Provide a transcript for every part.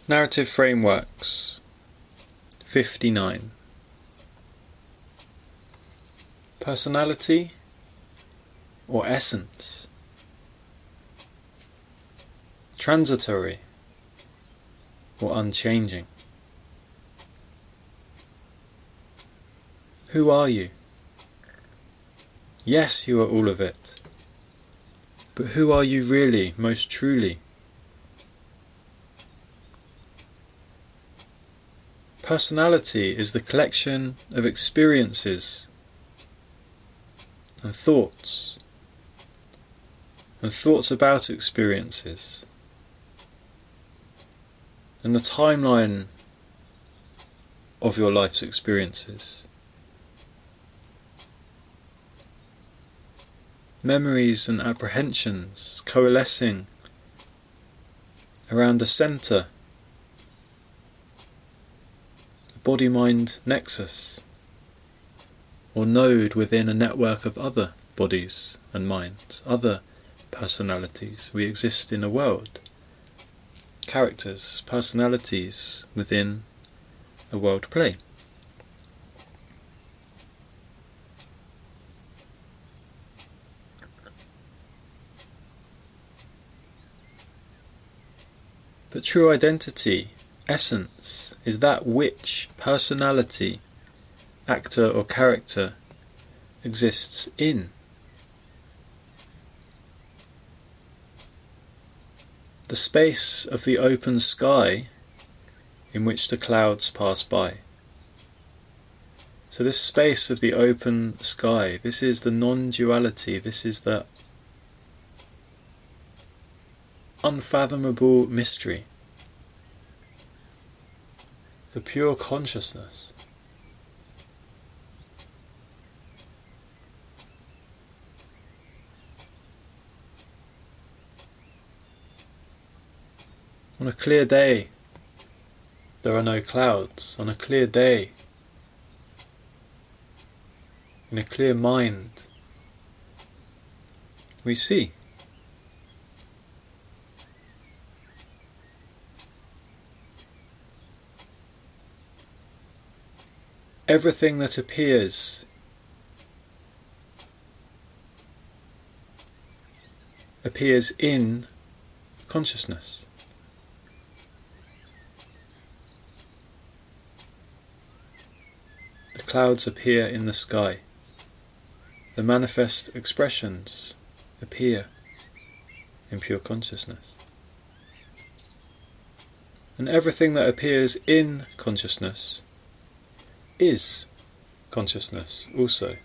Narrative Frameworks 59. Personality or essence? Transitory or unchanging? Who are you? Yes, you are all of it. But who are you really, most truly? Personality is the collection of experiences and thoughts about experiences, and the timeline of your life's experiences. Memories and apprehensions coalescing around a centre, a body-mind nexus, or node within a network of other bodies and minds, other personalities. We exist in a world. Characters, personalities within a world play. But true identity, essence, is that which personality, actor or character exists in. The space of the open sky in which the clouds pass by. So this space of the open sky, this is the non-duality, this is the unfathomable mystery, the pure consciousness. On a clear day, there are no clouds. On a clear day, in a clear mind, we see. Everything that appears in consciousness. The clouds appear in the sky. The manifest expressions appear in pure consciousness. And everything that appears in consciousness is consciousness also.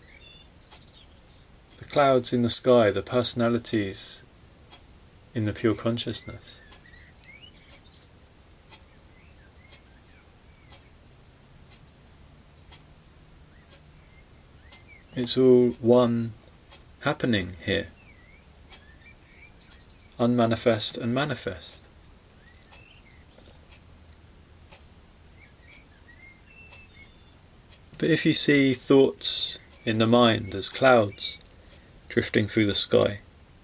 The clouds in the sky, the personalities in the pure consciousness. It's all one happening here. Unmanifest and manifest. But if you see thoughts in the mind as clouds drifting through the sky,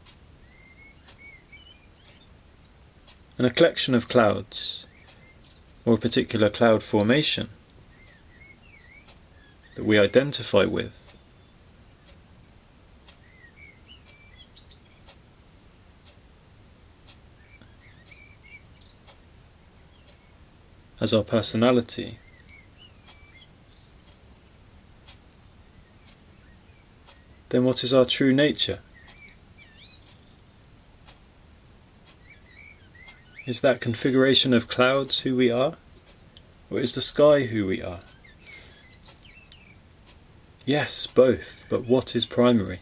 and a collection of clouds, or a particular cloud formation that we identify with, as our personality, then what is our true nature? Is that configuration of clouds who we are? Or is the sky who we are? Yes, both, but what is primary?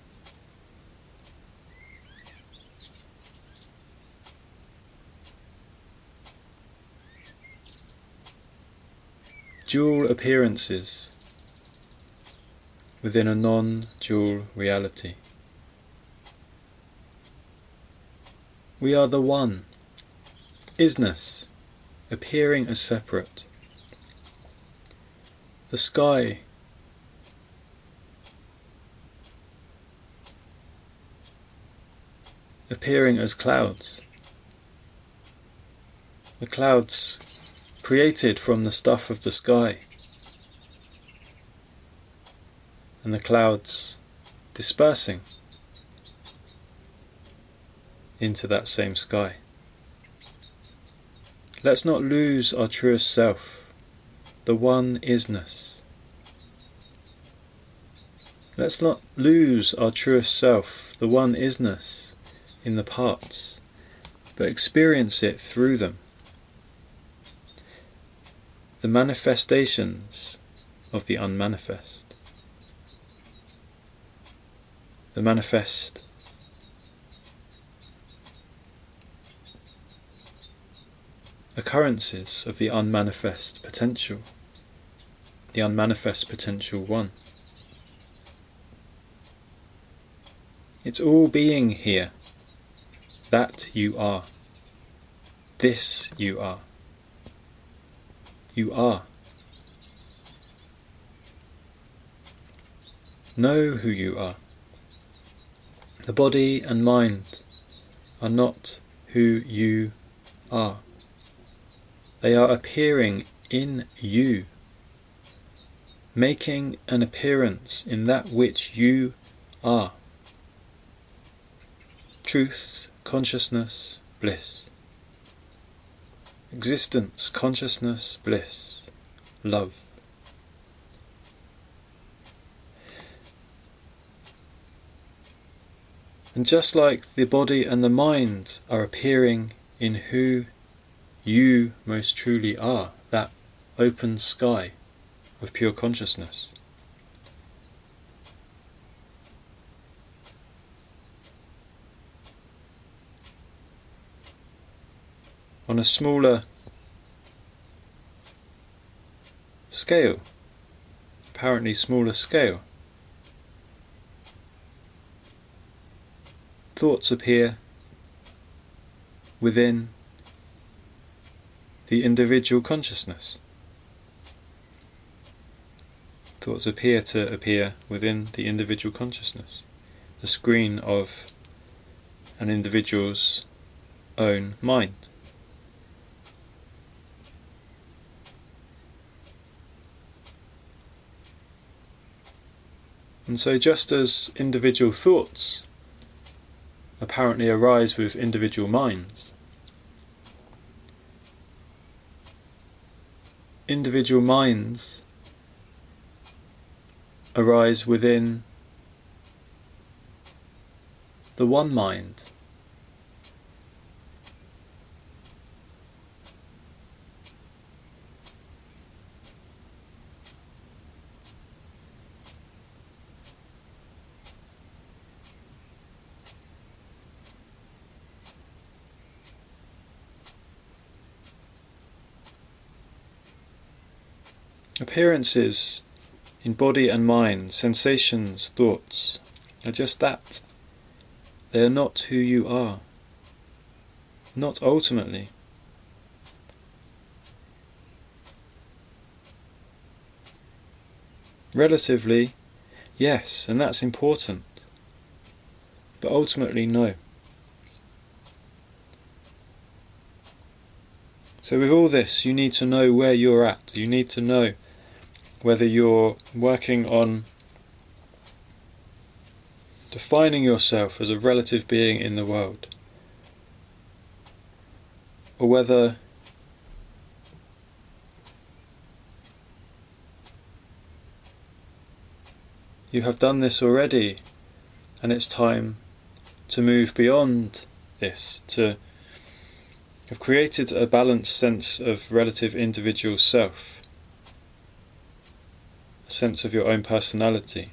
Dual appearances within a non-dual reality. We are the one, isness, appearing as separate. The sky appearing as clouds. The clouds created from the stuff of the sky, and the clouds dispersing into that same sky. Let's not lose our truest self, the one isness. Let's not lose our truest self, the one isness, in the parts, but experience it through them. The manifestations of the unmanifest. The manifest occurrences of the unmanifest potential, the unmanifest potential one. It's all being here. That you are. This you are. You are. Know who you are. The body and mind are not who you are. They are appearing in you, making an appearance in that which you are. Truth, consciousness, bliss. Existence, consciousness, bliss, love. And just like the body and the mind are appearing in who you most truly are, that open sky of pure consciousness, on a smaller scale, apparently smaller scale, thoughts appear within the individual consciousness. Thoughts appear to appear within the individual consciousness, the screen of an individual's own mind. And so just as individual thoughts apparently arise with individual minds, individual minds arise within the one mind. Appearances in body and mind, sensations, thoughts, are just that. They are not who you are. Not ultimately. Relatively, yes, and that's important. But ultimately, no. So with all this, you need to know where you're at. You need to know whether you're working on defining yourself as a relative being in the world, or whether you have done this already and it's time to move beyond this, to have created a balanced sense of relative individual self, a sense of your own personality.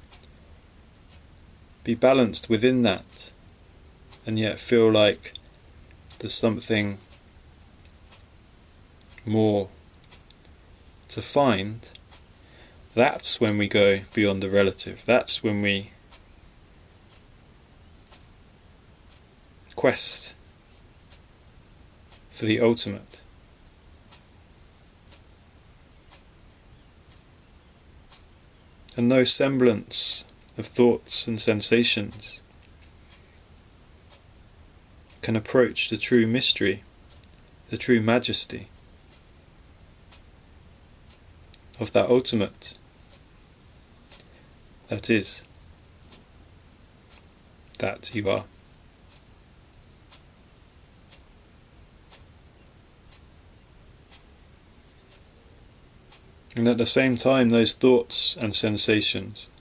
Be balanced within that, and yet feel like there's something more to find. That's when we go beyond the relative. That's when we quest for the ultimate. And no semblance of thoughts and sensations can approach the true mystery the true majesty of that ultimate that is, that you are. And at the same time, those thoughts and sensations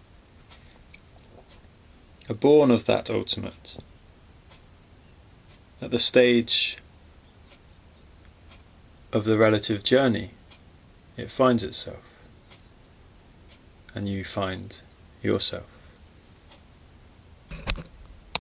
are born of that ultimate. At the stage of the relative journey, it finds itself, and you find yourself.